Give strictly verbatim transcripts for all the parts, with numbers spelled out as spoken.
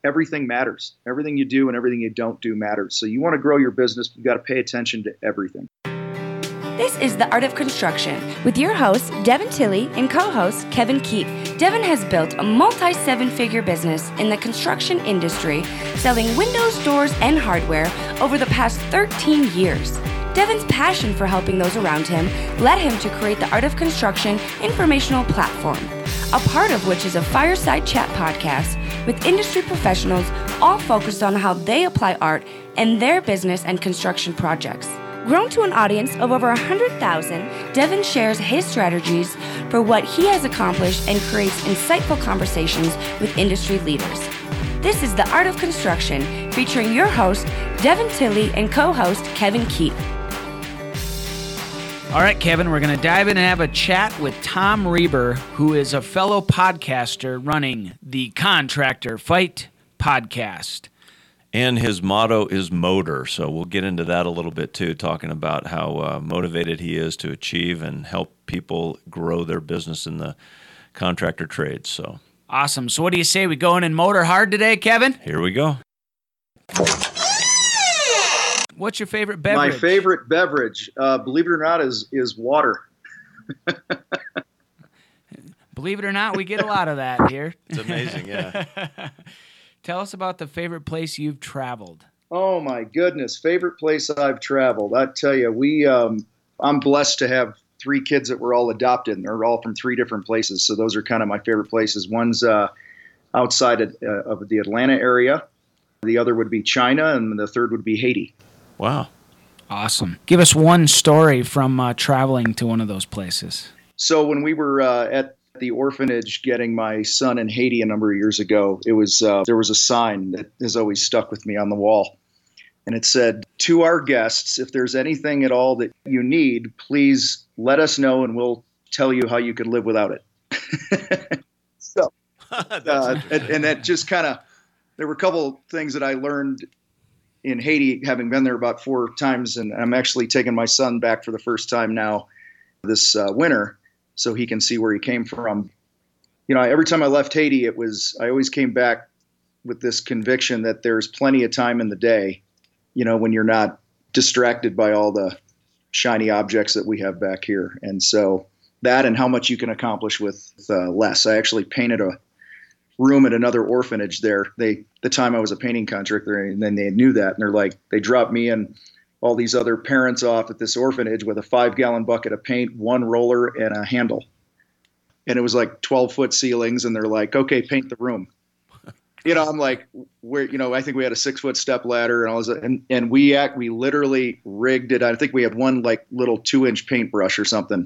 everything matters. Everything you do and everything you don't do matters. So you want to grow your business, you got to pay attention to everything. This is The Art of Construction with your host, Devin Tilley, and co-host, Kevin Keith. Devin has built a multi-seven-figure business in the construction industry, selling windows, doors, and hardware over the past thirteen years. Devin's passion for helping those around him led him to create the Art of Construction informational platform, a part of which is a fireside chat podcast with industry professionals, all focused on how they apply art in their business and construction projects. Grown to an audience of over one hundred thousand, Devin shares his strategies for what he has accomplished and creates insightful conversations with industry leaders. This is The Art of Construction, featuring your host, Devin Tilley, and co-host, Kevin Keith. All right, Kevin, we're going to dive in and have a chat with Tom Reber, who is a fellow podcaster running the Contractor Fight podcast. And his motto is motor, so we'll get into that a little bit too, talking about how uh, motivated he is to achieve and help people grow their business in the contractor trades. So awesome. So what do you say we go in and motor hard today, Kevin? Here we go. What's your favorite beverage? My favorite beverage, uh, believe it or not, is is water. Believe it or not, we get a lot of that here. It's amazing, yeah. Tell us about the favorite place you've traveled. Oh my goodness, favorite place I've traveled. I tell you, we um, I'm blessed to have three kids that were all adopted, and they're all from three different places. So those are kind of my favorite places. One's uh, outside of, uh, of the Atlanta area. The other would be China, and the third would be Haiti. Wow. Awesome. Give us one story from uh, traveling to one of those places. So when we were uh, at the orphanage getting my son in Haiti a number of years ago, it was uh, there was a sign that has always stuck with me on the wall. And it said, "To our guests, if there's anything at all that you need, please let us know and we'll tell you how you could live without it." So, uh, and, and that just kind of, there were a couple things that I learned in Haiti, having been there about four times, and I'm actually taking my son back for the first time now this uh, winter, so he can see where he came from. You know, every time I left Haiti, it was, I always came back with this conviction that there's plenty of time in the day, you know, when you're not distracted by all the shiny objects that we have back here. And so that, and how much you can accomplish with uh, less. I actually painted a room at another orphanage there. They, the time I was a painting contractor, and then they knew that, and they're like, they dropped me and all these other parents off at this orphanage with a five gallon bucket of paint, one roller, and a handle. And it was like twelve foot ceilings, and they're like, "Okay, paint the room." You know, I'm like, we're, you know, I think we had a six foot step ladder and all this, and, and we act, we literally rigged it. I think we had one like little two inch paintbrush or something.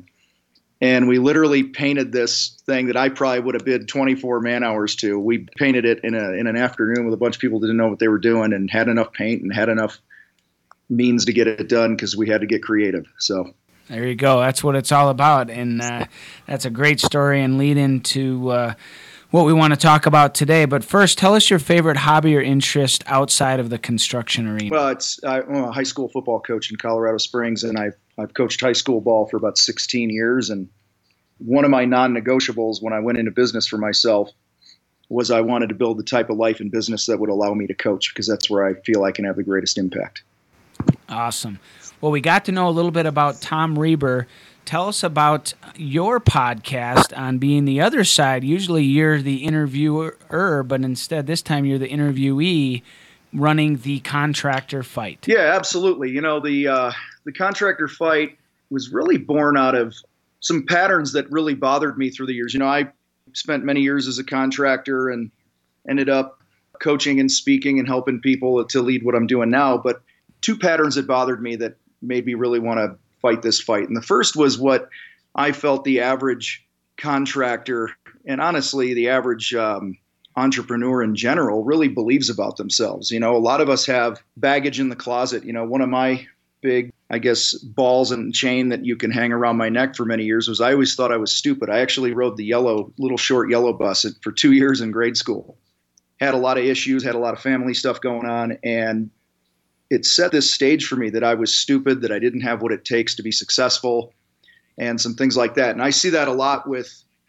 And we literally painted this thing that I probably would have bid twenty-four man hours to. We painted it in a in an afternoon with a bunch of people that didn't know what they were doing, and had enough paint and had enough means to get it done because we had to get creative. So there you go. That's what it's all about, and uh, that's a great story and lead into uh, what we want to talk about today. But first, tell us your favorite hobby or interest outside of the construction arena. Well, it's I'm a high school football coach in Colorado Springs, and I've I've coached high school ball for about sixteen years, and one of my non-negotiables when I went into business for myself was I wanted to build the type of life and business that would allow me to coach, because that's where I feel I can have the greatest impact. Awesome. Well, we got to know a little bit about Tom Reber. Tell us about your podcast on being the other side. Usually you're the interviewer, but instead this time you're the interviewee, running the Contractor Fight. Yeah, absolutely. You know, the uh, the Contractor Fight was really born out of some patterns that really bothered me through the years. You know, I spent many years as a contractor and ended up coaching and speaking and helping people to lead what I'm doing now. But two patterns that bothered me that made me really want to fight this fight. And the first was what I felt the average contractor, and honestly, the average um, entrepreneur in general, really believes about themselves. You know, a lot of us have baggage in the closet. You know, one of my big, I guess, balls and chain that you can hang around my neck for many years was I always thought I was stupid. I actually rode the yellow, little short yellow bus for two years in grade school. Had a lot of issues, had a lot of family stuff going on, and it set this stage for me that I was stupid, that I didn't have what it takes to be successful, and some things like that. And I see that a lot with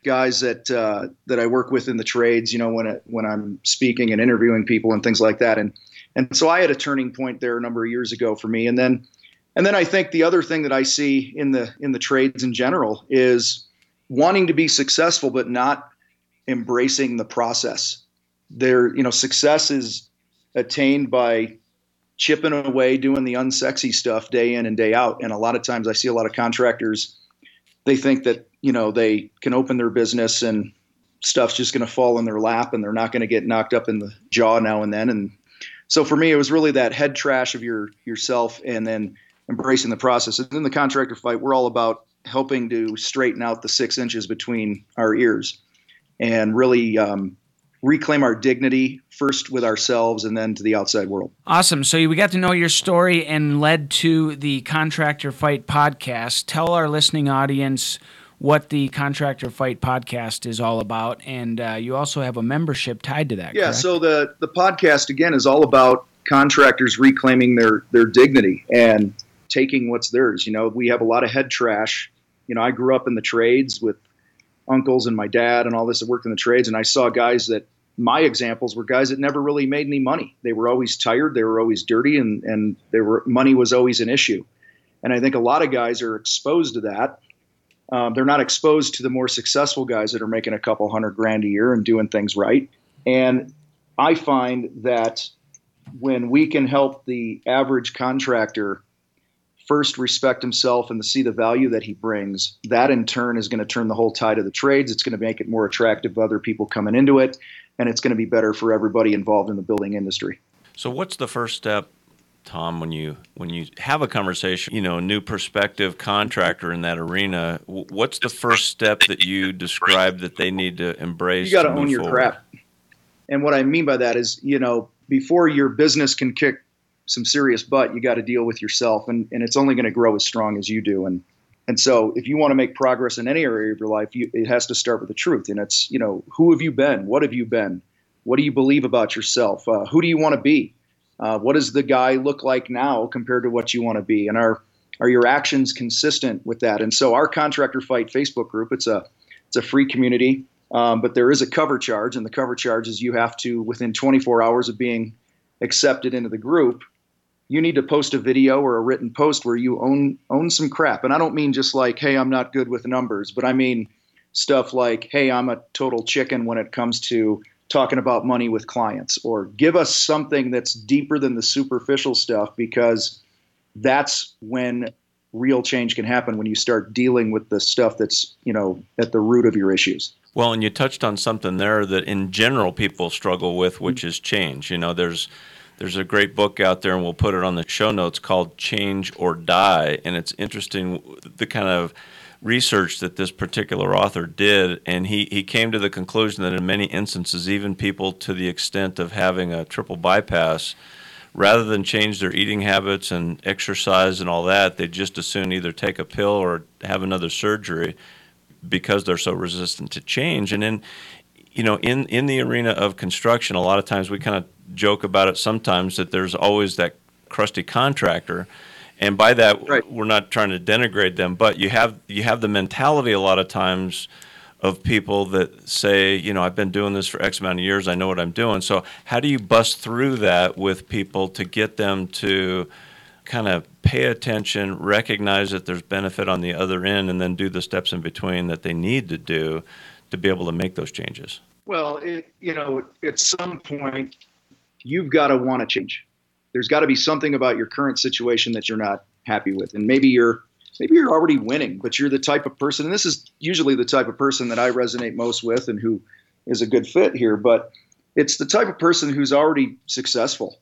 guys that uh, that I work with in the trades, you know, when it, when I'm speaking and interviewing people and things like that. And and so I had a turning point there a number of years ago for me. And then and then I think the other thing that I see in the in the trades in general is wanting to be successful, but not embracing the process. There, you know, success is attained by chipping away, doing the unsexy stuff day in and day out. And a lot of times I see a lot of contractors, they think that, you know, they can open their business and stuff's just going to fall in their lap and they're not going to get knocked up in the jaw now and then. And so for me, it was really that head trash of your yourself and then embracing the process. And in the contractor fight, we're all about helping to straighten out the six inches between our ears and really um, reclaim our dignity first with ourselves and then to the outside world. Awesome. So we got to know your story and led to the Contractor Fight podcast. Tell our listening audience what the Contractor Fight podcast is all about. And uh, you also have a membership tied to that, Yeah, correct? so the, the podcast, again, is all about contractors reclaiming their, their dignity and taking what's theirs. You know, we have a lot of head trash. You know, I grew up in the trades with uncles and my dad and all this that worked in the trades, and I saw guys that my examples were guys that never really made any money. They were always tired, they were always dirty, and and they were money was always an issue. And I think a lot of guys are exposed to that. Um, they're not exposed to the more successful guys that are making a couple hundred grand a year and doing things right. And I find that when we can help the average contractor first respect himself and to see the value that he brings, that in turn is going to turn the whole tide of the trades. It's going to make it more attractive to other people coming into it, and it's going to be better for everybody involved in the building industry. So what's the first step, Tom, when you when you have a conversation, you know, a new prospective contractor in that arena, what's the first step that you describe that they need to embrace? You got to to own your forward? crap. And what I mean by that is, you know, before your business can kick some serious butt, you got to deal with yourself, and, and it's only going to grow as strong as you do. And and so if you want to make progress in any area of your life, you, it has to start with the truth. And it's, you know, who have you been? What have you been? What do you believe about yourself? Uh, who do you want to be? Uh, what does the guy look like now compared to what you want to be? And are are your actions consistent with that? And so our Contractor Fight Facebook group, it's a it's a free community, um, but there is a cover charge, and the cover charge is you have to, within twenty-four hours of being accepted into the group, you need to post a video or a written post where you own own some crap. And I don't mean just like, hey, I'm not good with numbers, but I mean stuff like, hey, I'm a total chicken when it comes to talking about money with clients, or give us something that's deeper than the superficial stuff, because that's when real change can happen, when you start dealing with the stuff that's, you know, at the root of your issues. Well, and you touched on something there that in general people struggle with, which is change. You know, there's There's a great book out there, and we'll put it on the show notes, called Change or Die. And it's interesting the kind of research that this particular author did. And he, he came to the conclusion that in many instances, even people to the extent of having a triple bypass, rather than change their eating habits and exercise and all that, they just as soon either take a pill or have another surgery because they're so resistant to change. And in you know, in, in the arena of construction, a lot of times we kind of joke about it sometimes that there's always that crusty contractor. And by that, right, we're not trying to denigrate them, but you have you have the mentality a lot of times of people that say, you know, I've been doing this for X amount of years, I know what I'm doing. So how do you bust through that with people to get them to kind of pay attention, recognize that there's benefit on the other end, and then do the steps in between that they need to do to be able to make those changes? Well, it, you know, at some point, you've got to want to change. There's got to be something about your current situation that you're not happy with. And maybe you're maybe you're already winning, but you're the type of person, and this is usually the type of person that I resonate most with and who is a good fit here, but it's the type of person who's already successful.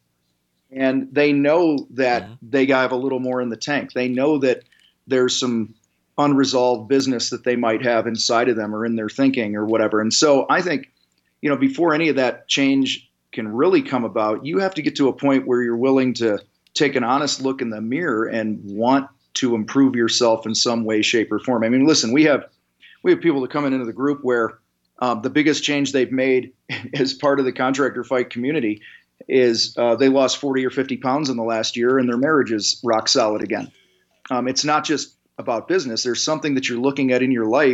And they know that mm-hmm. they have a little more in the tank. They know that there's some unresolved business that they might have inside of them or in their thinking or whatever. And so I think, you know, before any of that change can really come about, you have to get to a point where you're willing to take an honest look in the mirror and want to improve yourself in some way, shape, or form. I mean, listen, we have we have people that come into the group where um, the biggest change they've made as part of the Contractor Fight community is uh, they lost forty or fifty pounds in the last year, and their marriage is rock solid again. Um, it's not just about business. There's something that you're looking at in your life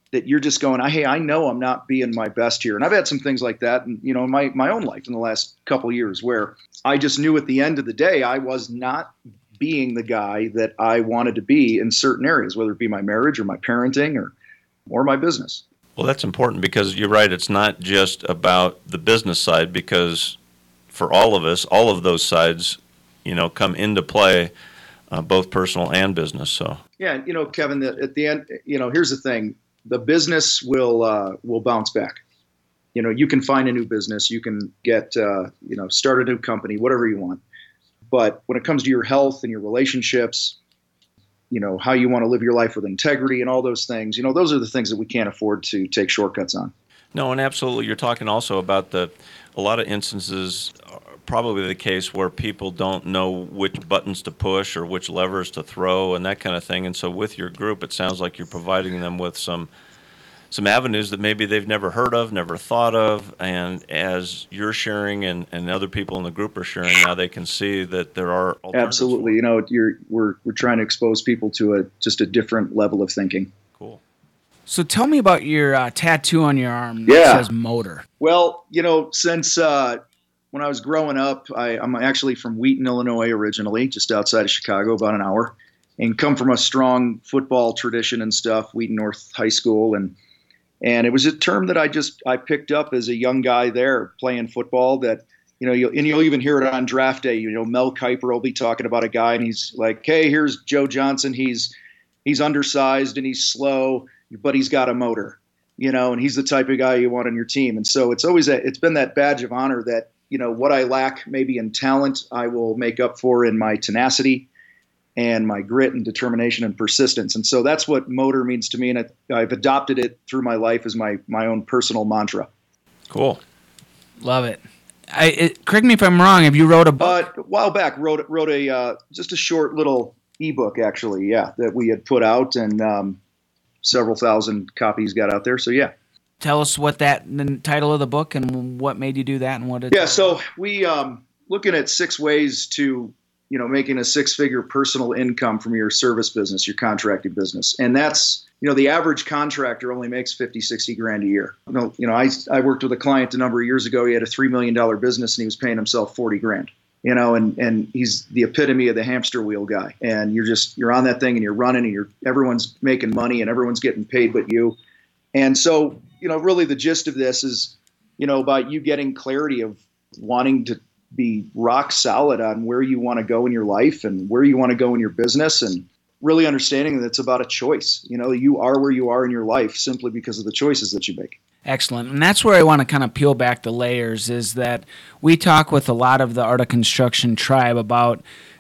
that you're just going, hey, I know I'm not being my best here. And I've had some things like that, in, you know, in my, my own life in the last couple of years where I just knew at the end of the day, I was not being the guy that I wanted to be in certain areas, whether it be my marriage or my parenting or, or my business. Well, that's important because you're right. It's not just about the business side, because for all of us, all of those sides, you know, come into play, uh, both personal and business. So yeah, you know, Kevin, the, at the end, you know, here's the thing: the business will uh, will bounce back. You know, you can find a new business, you can get, uh, you know, start a new company, whatever you want. But when it comes to your health and your relationships, you know, how you want to live your life with integrity and all those things, you know, those are the things that we can't afford to take shortcuts on. No, and absolutely. You're talking also about the, a lot of instances are probably the case where people don't know which buttons to push or which levers to throw and that kind of thing. And so with your group, it sounds like you're providing them with some some avenues that maybe they've never heard of, never thought of. And as you're sharing and, and other people in the group are sharing, now they can see that there are alternatives. Absolutely. You know, you're, we're, we're trying to expose people to a just a different level of thinking. Cool. So tell me about your uh, tattoo on your arm that Yeah. says motor. Well, you know, since uh, when I was growing up, I, I'm actually from Wheaton, Illinois originally, just outside of Chicago, about an hour, and come from a strong football tradition and stuff, Wheaton North High School. And and it was a term that I just I picked up as a young guy there playing football that, you know, you'll, and you'll even hear it on draft day. You know, Mel Kiper will be talking about a guy and he's like, hey, here's Joe Johnson. He's he's undersized and he's slow, but he's got a motor, you know, and he's the type of guy you want on your team. And so it's always a, it's been that badge of honor that, you know, what I lack maybe in talent, I will make up for in my tenacity and my grit and determination and persistence. And so that's what motor means to me. And it, I've adopted it through my life as my, my own personal mantra. Cool. Love it. I, it. Correct me if I'm wrong. Have you wrote a book? Uh, a while back, wrote, wrote a, uh, just a short little ebook actually. Yeah. That we had put out and, um, several thousand copies got out there. So yeah. Tell us what that, the title of the book and what made you do that and what it. Yeah. So we, um, looking at six ways to, you know, making a six-figure personal income from your service business, your contracting business. And that's, you know, the average contractor only makes fifty, sixty grand a year. You know, you know I, I worked with a client a number of years ago. He had a three million dollars business and he was paying himself forty grand, you know, and, and he's the epitome of the hamster wheel guy. And you're just, you're on that thing and you're running and you're, everyone's making money and everyone's getting paid but you. And so, you know, really the gist of this is, you know, about you getting clarity of wanting to be rock solid on where you want to go in your life and where you want to go in your business, and really understanding that it's about a choice. You know, you are where you are in your life simply because of the choices that you make. Excellent. And that's where I want to kind of peel back the layers, is that we talk with a lot of the Art of Construction tribe about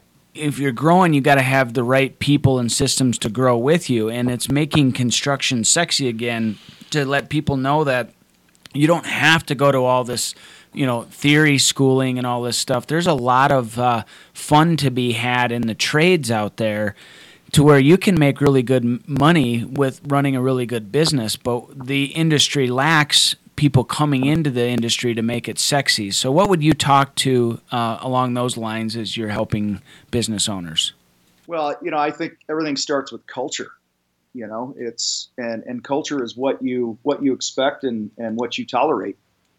if you're growing, you got to have the right people and systems to grow with you. And it's making construction sexy again to let people know that you don't have to go to all this, you know, theory schooling and all this stuff. There's a lot of uh, fun to be had in the trades out there to where you can make really good m- money with running a really good business, but the industry lacks people coming into the industry to make it sexy. So what would you talk to uh, along those lines as you're helping business owners? Well, you know, I think everything starts with culture. You know, it's and, and culture is what you what you expect and, and what you tolerate.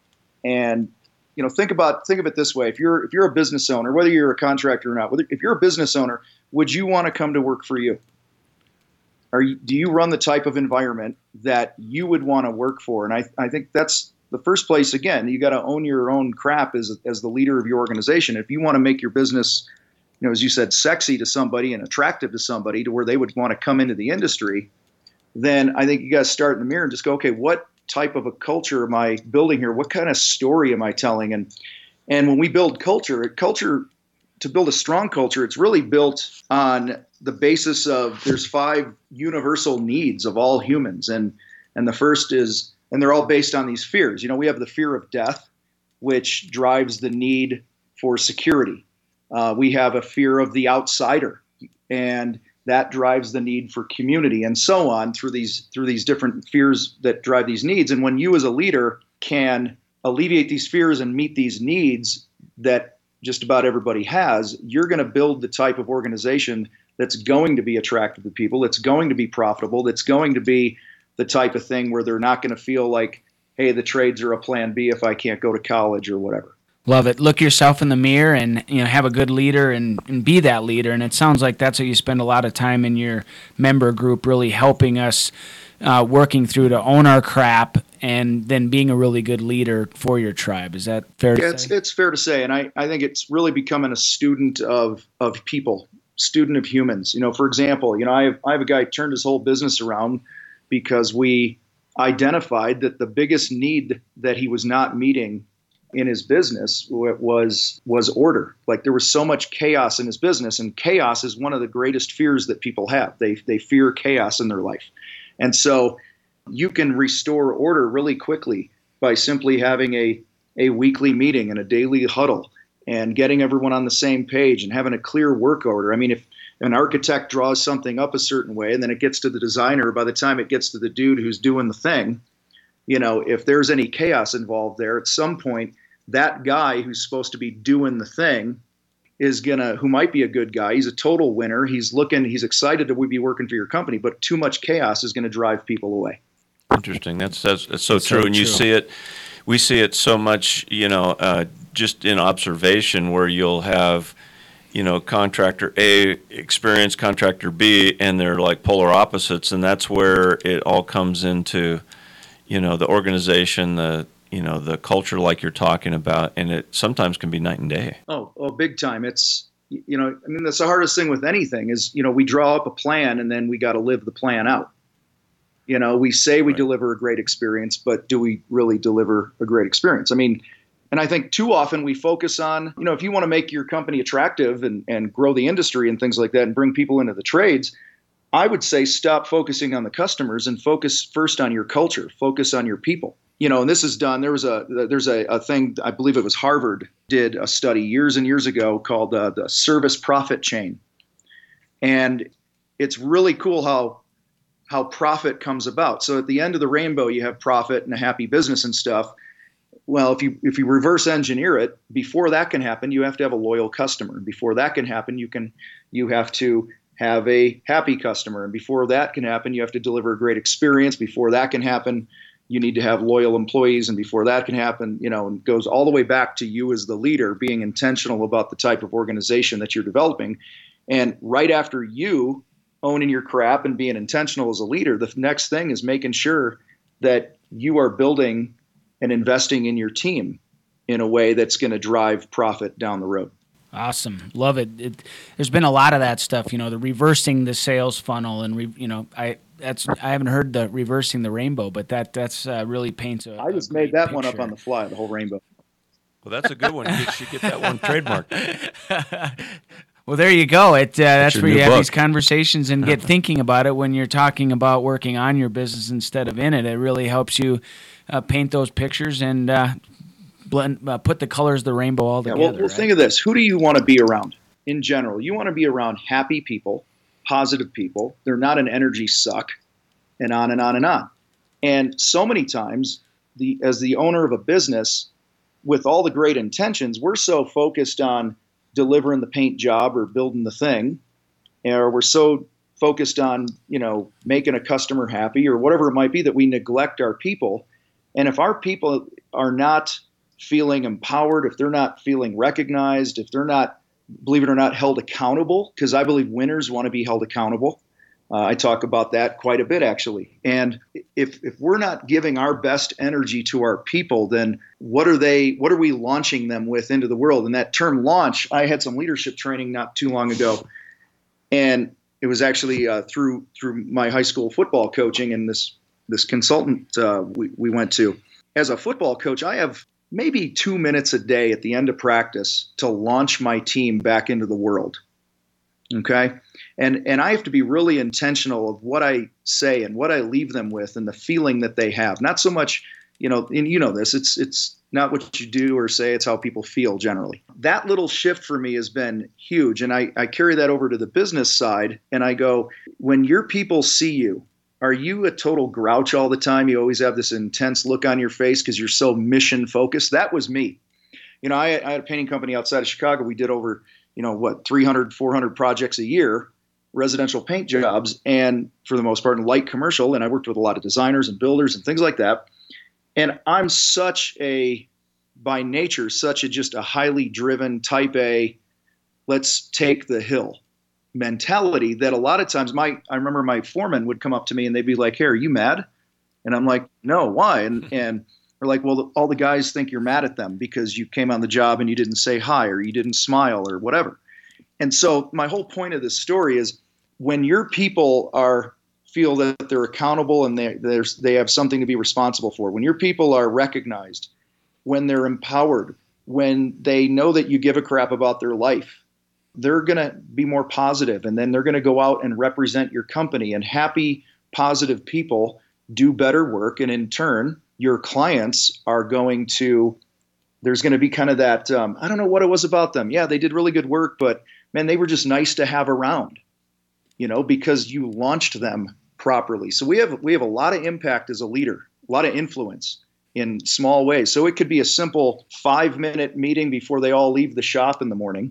And you know, think about think of it this way: if you're if you're a business owner, whether you're a contractor or not, whether if you're a business owner, would you want to come to work for you? Are you, do you run the type of environment that you would want to work for? And I I think that's the first place. Again, you got to own your own crap as as the leader of your organization. If you want to make your business, you know, as you said, sexy to somebody and attractive to somebody to where they would want to come into the industry, then I think you got to start in the mirror and just go, okay, what type of a culture am I building here? What kind of story am I telling? And and when we build culture, culture to build a strong culture, it's really built on the basis of there's five universal needs of all humans. And and the first is, and they're all based on these fears. You know, we have the fear of death, which drives the need for security. Uh, we have a fear of the outsider, and that drives the need for community, and so on through these through these different fears that drive these needs. And when you as a leader can alleviate these fears and meet these needs that just about everybody has, you're going to build the type of organization that's going to be attractive to people, that's going to be profitable, that's going to be the type of thing where they're not going to feel like, hey, the trades are a plan B if I can't go to college or whatever. Love it. Look yourself in the mirror and, you know, have a good leader and, and be that leader. And it sounds like that's what you spend a lot of time in your member group, really helping us uh, working through to own our crap and then being a really good leader for your tribe. Is that fair yeah, to it's, say? It's fair to say. And I, I think it's really becoming a student of, of people, student of humans. You know, for example, you know, I have, I have a guy who turned his whole business around because we identified that the biggest need that he was not meeting in his business was was order. Like there was so much chaos in his business, and chaos is one of the greatest fears that people have. They they fear chaos in their life. And so you can restore order really quickly by simply having a a weekly meeting and a daily huddle and getting everyone on the same page and having a clear work order. I mean, if an architect draws something up a certain way and then it gets to the designer, by the time it gets to the dude who's doing the thing, you know, if there's any chaos involved there, at some point, that guy who's supposed to be doing the thing is gonna, who might be a good guy, he's a total winner. He's looking, he's excited to be working for your company, but too much chaos is going to drive people away. Interesting. That's that's, that's so, so true. And you true. see it, we see it so much, you know, uh, just in observation where you'll have, you know, contractor A, experienced contractor B, and they're like polar opposites. And that's where it all comes into, you know, the organization, the, you know, the culture like you're talking about, and it sometimes can be night and day. Oh, oh, big time. It's, you know, I mean, that's the hardest thing with anything is, you know, we draw up a plan and then we got to live the plan out. You know, we say we Right. deliver a great experience, but do we really deliver a great experience? I mean, and I think too often we focus on, you know, if you want to make your company attractive and, and grow the industry and things like that and bring people into the trades, I would say stop focusing on the customers and focus first on your culture, focus on your people. You know, and this is done. There was a there's a, a thing, I believe it was Harvard did a study years and years ago called uh, the service profit chain. And it's really cool how how profit comes about. So at the end of the rainbow, you have profit and a happy business and stuff. Well, if you if you reverse engineer it, before that can happen, you have to have a loyal customer. Before that can happen, you can you have to have a happy customer. And before that can happen, you have to deliver a great experience. Before that can happen, you need to have loyal employees. And before that can happen, you know, and it goes all the way back to you as the leader being intentional about the type of organization that you're developing. And right after you owning your crap and being intentional as a leader, the next thing is making sure that you are building and investing in your team in a way that's going to drive profit down the road. Awesome. Love it. it. There's been a lot of that stuff, you know, the reversing the sales funnel and, re, you know, I that's I haven't heard the reversing the rainbow, but that that's uh, really paints a I just a made great that picture. one up on the fly, the whole rainbow. Well, that's a good one. You should get that one trademarked. Well, there you go. It uh, that's your where new you have book. these conversations and get thinking about it when you're talking about working on your business instead of in it. It really helps you uh, paint those pictures and uh, blend, uh, put the colors of the rainbow all Yeah, together. well, well right? think of this. Who do you want to be around in general? You want to be around happy people, positive people. They're not an energy suck, and on and on and on. And so many times, the as the owner of a business, with all the great intentions, we're so focused on delivering the paint job or building the thing, or we're so focused on, you know, making a customer happy or whatever it might be that we neglect our people. And if our people are not feeling empowered, if they're not feeling recognized, if they're not, believe it or not, held accountable, because I believe winners want to be held accountable. Uh, I talk about that quite a bit, actually. And if if we're not giving our best energy to our people, then what are they? What are we launching them with into the world? And that term launch, I had some leadership training not too long ago, and it was actually uh, through through my high school football coaching and this this consultant uh, we we went to. As a football coach, I have maybe two minutes a day at the end of practice to launch my team back into the world. Okay. And and I have to be really intentional of what I say and what I leave them with and the feeling that they have. Not so much, you know, and you know this, it's it's not what you do or say, it's how people feel generally. That little shift for me has been huge. And I, I carry that over to the business side and I go, when your people see you, are you a total grouch all the time? You always have this intense look on your face because you're so mission focused. That was me. You know, I, I had a painting company outside of Chicago. We did over, you know, what, three hundred, four hundred projects a year. residential paint jobs, and for the most part, in light commercial. And I worked with a lot of designers and builders and things like that. And I'm such a, by nature, such a just a highly driven type A, let's take the hill mentality that a lot of times my, I remember my foreman would come up to me and they'd be like, "Hey, are you mad?" And I'm like, "No, why?" And, and they're like, "Well, all the guys think you're mad at them because you came on the job and you didn't say hi or you didn't smile or whatever." And so my whole point of this story is when your people are feel that they're accountable and they there's they have something to be responsible for, when your people are recognized, when they're empowered, when they know that you give a crap about their life, they're going to be more positive, and then they're going to go out and represent your company. And happy, positive people do better work, and in turn, your clients are going to, there's going to be kind of that, um, I don't know what it was about them. Yeah, they did really good work, but man, they were just nice to have around, you know, because you launched them properly. So we have we have a lot of impact as a leader, a lot of influence in small ways. So it could be a simple five-minute meeting before they all leave the shop in the morning,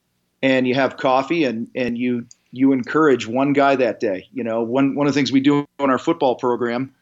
and you have coffee and and you you encourage one guy that day. You know, one one of the things we do in our football program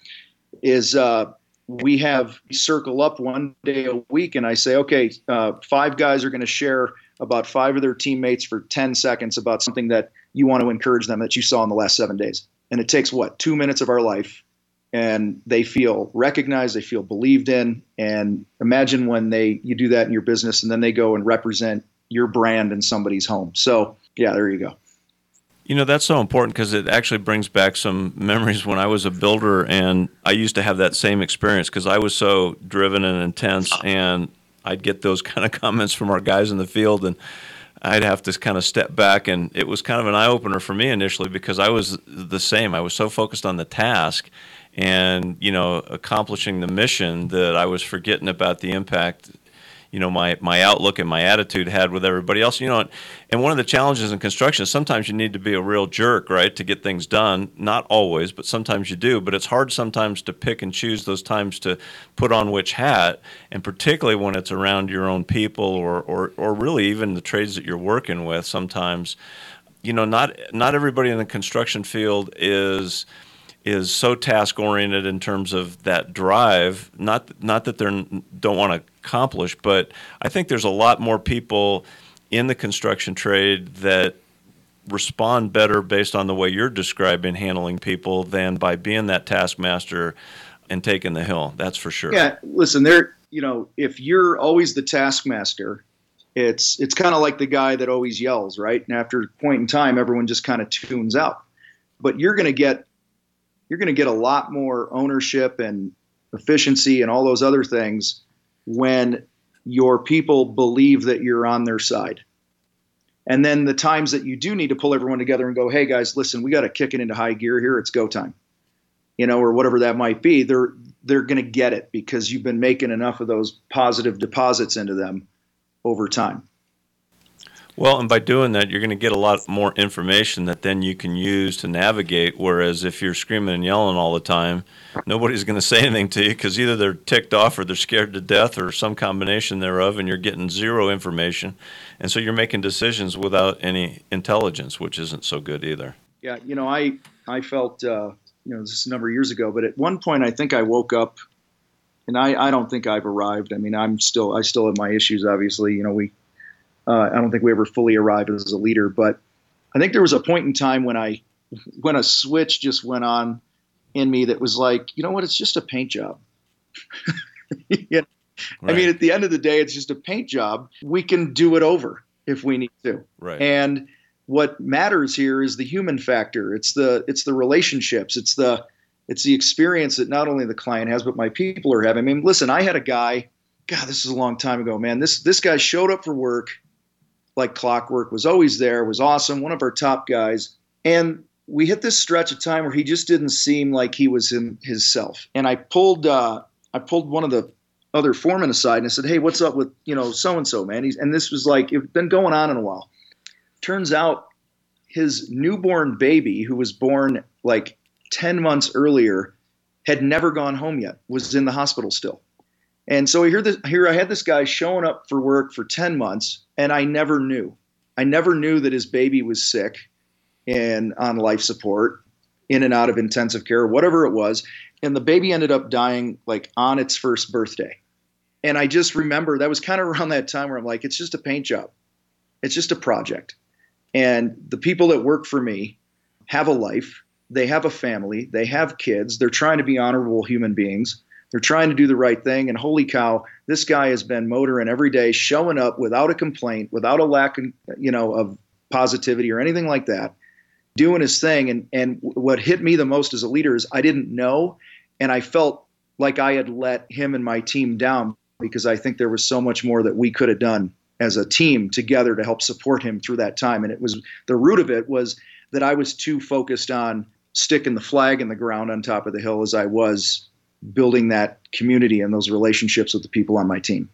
is uh, we have circle up one day a week, and I say, okay, uh, five guys are going to share about five of their teammates for ten seconds about something that you want to encourage them that you saw in the last seven days. And it takes, what, two minutes of our life, and they feel recognized, they feel believed in. And imagine when they you do that in your business, and then they go and represent your brand in somebody's home. So, yeah, there you go. You know, that's so important because it actually brings back some memories when I was a builder, and I used to have that same experience because I was so driven and intense, and I'd get those kind of comments from our guys in the field, and I'd have to kind of step back, and it was kind of an eye-opener for me initially because I was the same. I was so focused on the task and, you know, accomplishing the mission that I was forgetting about the impact, you know, my, my outlook and my attitude had with everybody else. You know, and one of the challenges in construction is sometimes you need to be a real jerk, right, to get things done. Not always, but sometimes you do. But it's hard sometimes to pick and choose those times to put on which hat, and particularly when it's around your own people or, or, or really even the trades that you're working with sometimes. You know, not not everybody in the construction field is is so task-oriented in terms of that drive. Not not that they don't want to accomplish, but I think there's a lot more people in the construction trade that respond better based on the way you're describing handling people than by being that taskmaster and taking the hill. That's for sure. Yeah, listen, there. You know, if you're always the taskmaster, it's it's kind of like the guy that always yells, right? And after a point in time, everyone just kind of tunes out. But you're going to get you're going to get a lot more ownership and efficiency and all those other things when your people believe that you're on their side. And then the times that you do need to pull everyone together and go, hey guys, listen, we got to kick it into high gear here. It's go time, you know, or whatever that might be. They're, they're going to get it because you've been making enough of those positive deposits into them over time. Well, and by doing that, you're going to get a lot more information that then you can use to navigate. Whereas if you're screaming and yelling all the time, nobody's going to say anything to you because either they're ticked off or they're scared to death or some combination thereof, and you're getting zero information. And so you're making decisions without any intelligence, which isn't so good either. Yeah, you know, I I felt, uh, you know, this is a number of years ago, but at one point I think I woke up, and I, I don't think I've arrived. I mean, I'm still, I still have my issues, obviously. You know, we, uh, I don't think we ever fully arrived as a leader, but I think there was a point in time when I, when a switch just went on in me that was like, you know what, it's just a paint job. you know? Right. I mean, at the end of the day, it's just a paint job. We can do it over if we need to. Right. And what matters here is the human factor. It's the it's the relationships. It's the it's the experience that not only the client has, but my people are having. I mean, listen, I had a guy. God, this is a long time ago, man. This this guy showed up for work like clockwork. Was always there. Was awesome. One of our top guys. And we hit this stretch of time where he just didn't seem like he was in his self. And I pulled uh, I pulled one of the other foreman aside and I said, hey, what's up with, you know, so-and-so, man? He's, and this was like, it's been going on in a while. Turns out his newborn baby, who was born like ten months earlier, had never gone home yet, was in the hospital still. And so here, this, here I had this guy showing up for work for ten months, and I never knew. I never knew that his baby was sick. and on life support, in and out of intensive care, whatever it was. And the baby ended up dying like on its first birthday. And I just remember that was kind of around that time where I'm like, it's just a paint job. It's just a project. And the people that work for me have a life. They have a family. They have kids. They're trying to be honorable human beings. They're trying to do the right thing. And holy cow, this guy has been motoring every day, showing up without a complaint, without a lack of, you know, of positivity or anything like that, doing his thing. And, and what hit me the most as a leader is I didn't know. And I felt like I had let him and my team down because I think there was so much more that we could have done as a team together to help support him through that time. And it was, the root of it was that I was too focused on sticking the flag in the ground on top of the hill as I was building that community and those relationships with the people on my team.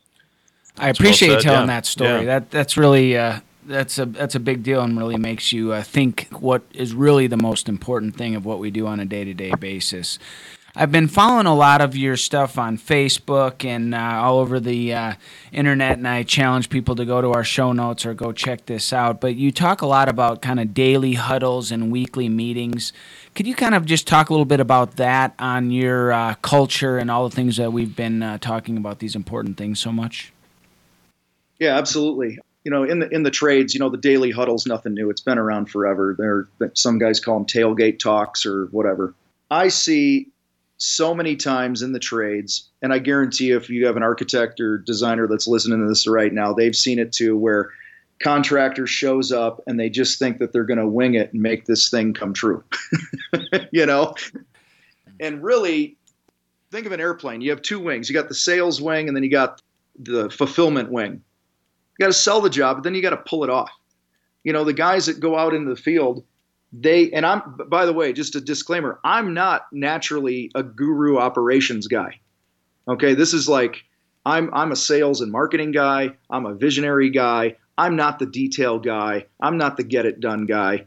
I appreciate well you said, telling yeah. that story. Yeah. That that's really uh, that's a that's a big deal and really makes you uh, think what is really the most important thing of what we do on a day-to-day basis. I've been following a lot of your stuff on Facebook and uh, all over the uh, internet, and I challenge people to go to our show notes or go check this out. But you talk a lot about kind of daily huddles and weekly meetings. Could you kind of just talk a little bit about that on your uh, culture and all the things that we've been uh, talking about, these important things so much? Yeah, absolutely. You know, in the in the trades, you know, the daily huddle's nothing new. It's been around forever. There, some guys call them tailgate talks or whatever. I see so many times in the trades, and I guarantee you if you have an architect or designer that's listening to this right now, they've seen it too, where contractor shows up and they just think that they're going to wing it and make this thing come true. You know? And really, think of an airplane. You have two wings. You got the sales wing and then you got the fulfillment wing. You got to sell the job, but then you got to pull it off. You know, the guys that go out into the field, They and I'm, by the way, just a disclaimer, I'm not naturally a guru operations guy. Okay, this is like I'm I'm a sales and marketing guy. I'm a visionary guy. I'm not the detail guy. I'm not the get it done guy.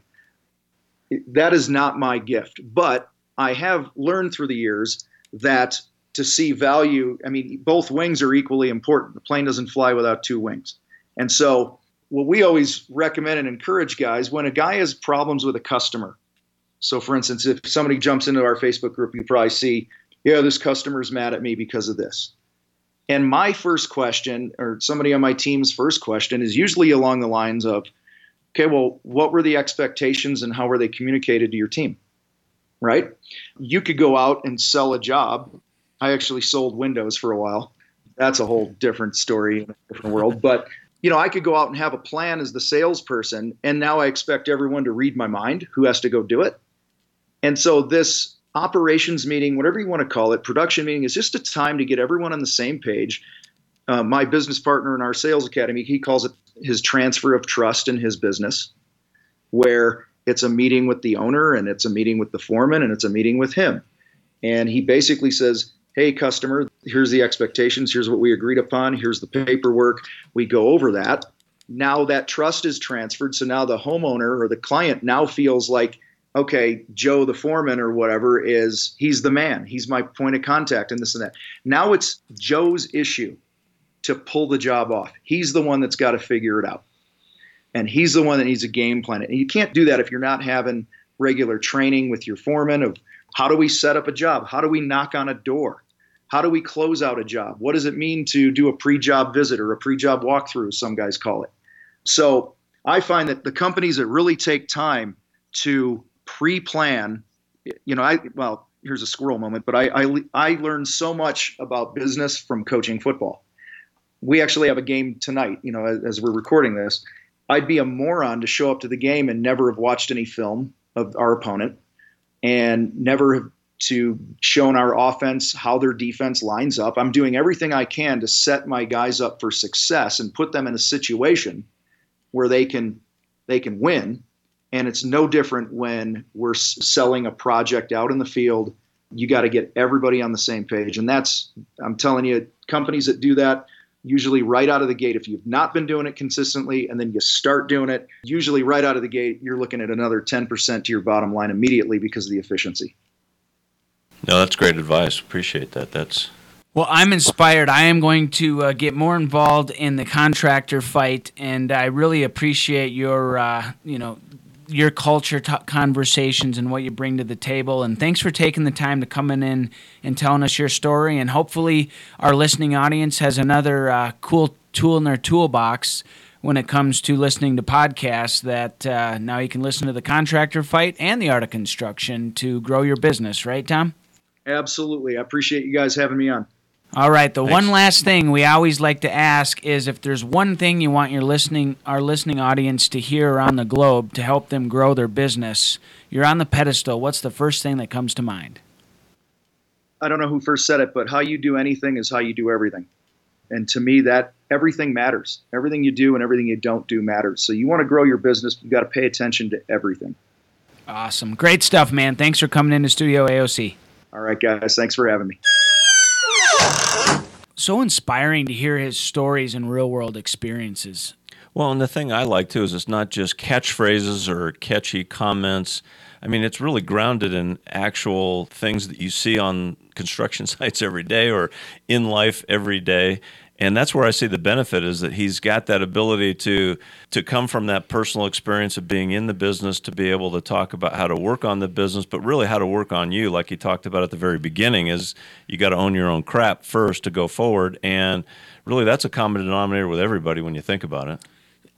That is not my gift. But I have learned through the years that to see value, I mean, both wings are equally important. The plane doesn't fly without two wings. And so what we always recommend and encourage guys, when a guy has problems with a customer, so for instance, if somebody jumps into our Facebook group, you probably see, yeah, this customer's mad at me because of this. And my first question, or somebody on my team's first question, is usually along the lines of, okay, well, what were the expectations and how were they communicated to your team? Right? You could go out and sell a job. I actually sold windows for a while. That's a whole different story in a different world. But you know, I could go out and have a plan as the salesperson, and now I expect everyone to read my mind who has to go do it. And so this operations meeting, whatever you want to call it, production meeting, is just a time to get everyone on the same page. Uh, my business partner in our sales academy, he calls it his transfer of trust in his business, where it's a meeting with the owner and it's a meeting with the foreman and it's a meeting with him. And he basically says, hey, customer, here's the expectations. Here's what we agreed upon. Here's the paperwork. We go over that. Now that trust is transferred. So now the homeowner or the client now feels like, okay, Joe, the foreman or whatever is, he's the man. He's my point of contact and this and that. Now it's Joe's issue to pull the job off. He's the one that's got to figure it out. And he's the one that needs a game plan. And you can't do that if you're not having regular training with your foreman of how do we set up a job? How do we knock on a door? How do we close out a job? What does it mean to do a pre-job visit or a pre-job walkthrough, some guys call it? So I find that the companies that really take time to pre-plan, you know, I well, here's a squirrel moment, but I, I, I learned so much about business from coaching football. We actually have a game tonight, you know, as, as we're recording this. I'd be a moron to show up to the game and never have watched any film of our opponent and never have to shown our offense how their defense lines up. I'm doing everything I can to set my guys up for success and put them in a situation where they can they can win. And it's no different when we're selling a project out in the field. You got to get everybody on the same page. And that's, I'm telling you, companies that do that, usually right out of the gate, if you've not been doing it consistently and then you start doing it, usually right out of the gate, you're looking at another ten percent to your bottom line immediately because of the efficiency. No, that's great advice. Appreciate that. That's Well, I'm inspired. I am going to uh, get more involved in the contractor fight, and I really appreciate your, uh, you know, your culture t- conversations and what you bring to the table. And thanks for taking the time to coming in and telling us your story. And hopefully our listening audience has another uh, cool tool in their toolbox when it comes to listening to podcasts that uh, now you can listen to The Contractor Fight and The Art of Construction to grow your business. Right, Tom? Absolutely. I appreciate you guys having me on. All right. The Thanks. one last thing we always like to ask is if there's one thing you want your listening, our listening audience to hear around the globe to help them grow their business. You're on the pedestal. What's the first thing that comes to mind? I don't know who first said it, but how you do anything is how you do everything. And to me, that everything matters. Everything you do and everything you don't do matters. So you want to grow your business, you've got to pay attention to everything. Awesome. Great stuff, man. Thanks for coming into Studio A O C. All right, guys. Thanks for having me. So inspiring to hear his stories and real-world experiences. Well, and the thing I like, too, is it's not just catchphrases or catchy comments. I mean, it's really grounded in actual things that you see on construction sites every day or in life every day. And that's where I see the benefit is that he's got that ability to to come from that personal experience of being in the business to be able to talk about how to work on the business, but really how to work on you, like he talked about at the very beginning, is you got to own your own crap first to go forward. And really that's a common denominator with everybody when you think about it.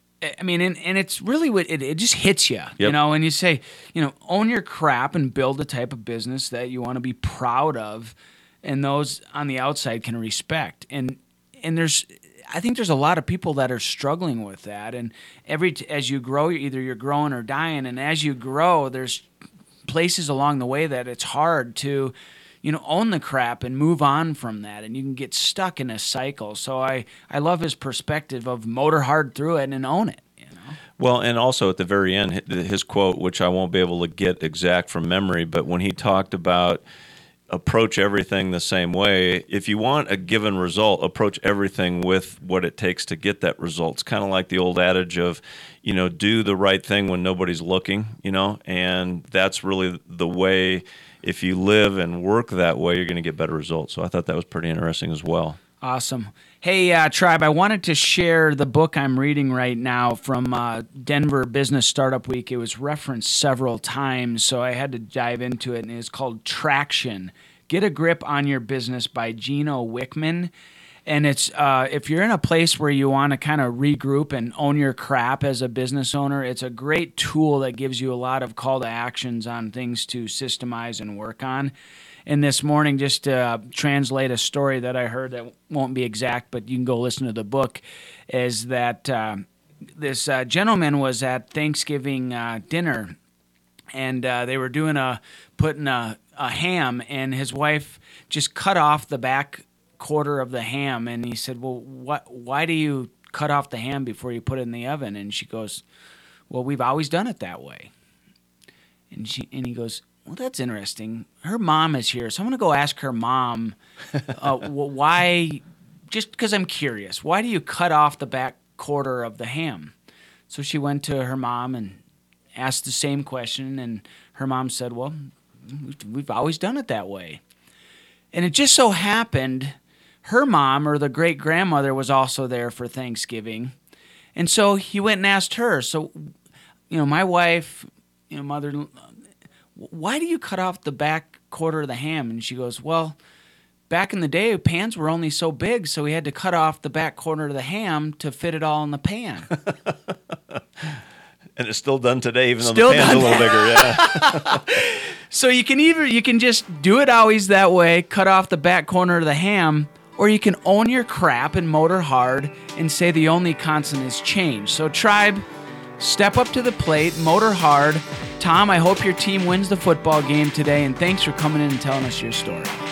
I mean, and, and it's really what it, it just hits you, Yep. you know, and you say, you know, own your crap and build the type of business that you want to be proud of and those on the outside can respect. And and there's, I think there's a lot of people that are struggling with that. And every as you grow, either you're growing or dying. And as you grow, there's places along the way that it's hard to, you know, own the crap and move on from that, and you can get stuck in a cycle. So I, I love his perspective of motor hard through it and own it, you know. Well, and also at the very end, his quote, which I won't be able to get exact from memory, but when he talked about approach everything the same way, if you want a given result, approach everything with what it takes to get that result. It's kind of like the old adage of, you know, do the right thing when nobody's looking, you know, and that's really the way. If you live and work that way, you're going to get better results. So I thought that was pretty interesting as well. Awesome. Hey, uh, Tribe, I wanted to share the book I'm reading right now from uh, Denver Business Startup Week. It was referenced several times, so I had to dive into it, and it's called Traction, Get a Grip on Your Business by Gino Wickman. And it's uh, if you're in a place where you want to kind of regroup and own your crap as a business owner, it's a great tool that gives you a lot of call to actions on things to systemize and work on. And this morning, just to uh, translate a story that I heard that won't be exact, but you can go listen to the book, is that uh, this uh, gentleman was at Thanksgiving uh, dinner, and uh, they were doing a putting a, a ham, and his wife just cut off the back quarter of the ham, and he said, well, what, why do you cut off the ham before you put it in the oven? And she goes, well, we've always done it that way. And she and he goes, well, that's interesting. Her mom is here, so I'm going to go ask her mom, uh, well, why, just because I'm curious, why do you cut off the back quarter of the ham? So she went to her mom and asked the same question, and her mom said, well, we've always done it that way. And it just so happened her mom, or the great-grandmother, was also there for Thanksgiving. And so he went and asked her, so, you know, my wife, you know, mother, why do you cut off the back quarter of the ham? And she goes, well, back in the day, pans were only so big, so we had to cut off the back corner of the ham to fit it all in the pan. And it's still done today, even Still though the pan's done. a little bigger. Yeah. So you can either you can just do it always that way, cut off the back corner of the ham, or you can own your crap and motor hard and say the only constant is change. So Tribe, step up to the plate, motor hard. Tom, I hope your team wins the football game today, and thanks for coming in and telling us your story.